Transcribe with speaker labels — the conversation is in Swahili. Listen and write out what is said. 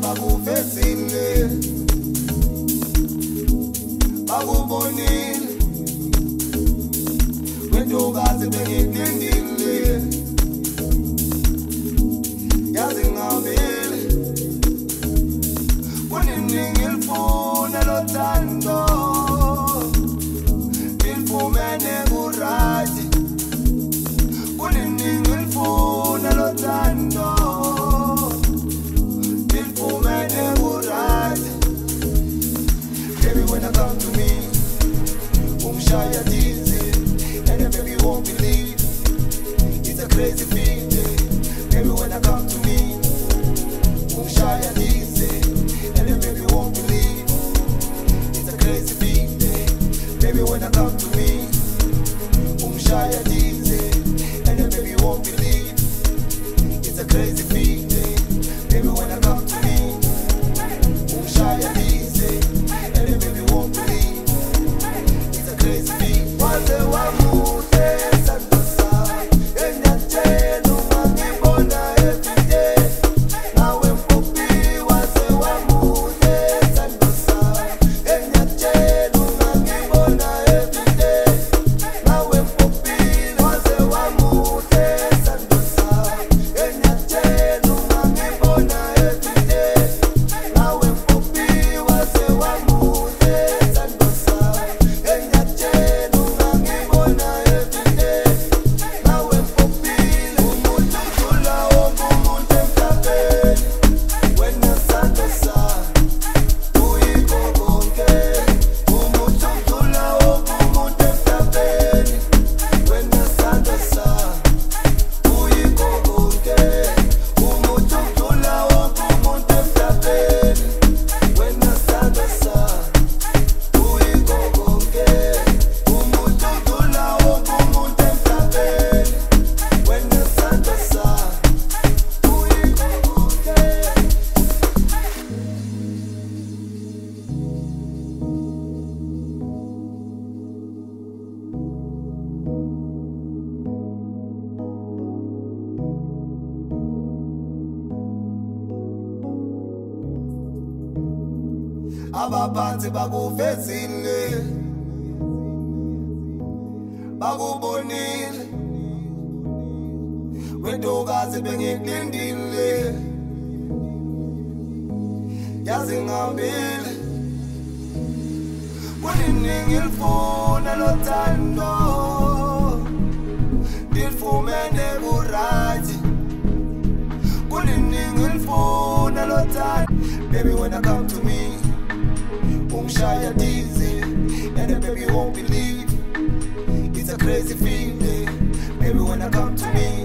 Speaker 1: bakufezile bakubonile wentokazi bengikulindile yazi ngihambile kunini ngilifuna lothando ngilifumene kurathi kunini ngilifuna lothando ngilifumene kurathi baby when I come to me ungishaya dizzy and then baby you won't believe it's a crazy feeling baby when I come to me ungishaya dizzy and then baby you won't believe it's a crazy feeling baby when I come to me ungishaya dizzy and then baby you won't believe it's a crazy feeling baby when I come to me ungishaya dizzy and then baby you won't believe it's a crazy feeling waze wamude sandosa enyatshela ungangibona everyday nawe mpopi waze wamude sandosa enyatshela ungangibona everyday nawe mpopi waze wamude sandosa enyatshela ungangibona everyday nawe mpopi waze wamude sandosa enyatshela ungangibona everyday nawe mpopi umuntu udlula wonke umuntu emhlabeni wena sandosa uyikho konke umuntu udlula wonke umuntu emhlabeni wena sandosa uyikho konke umuntu udlula wonke umuntu emhlabeni wena sandosa uyikho konke umuntu udlula wonke umuntu emhlabeni wena sandosa uyikho konke. Abaphansi bakufezile bakubonile wentokazi bengikulindile yazi ngihambile kunini ngilifuna lothando ngilifumene kurathi kunini ngilifuna lothando baby when I come to me ungishaya dizzy and then baby you won't believe it's a crazy feeling baby when I come to me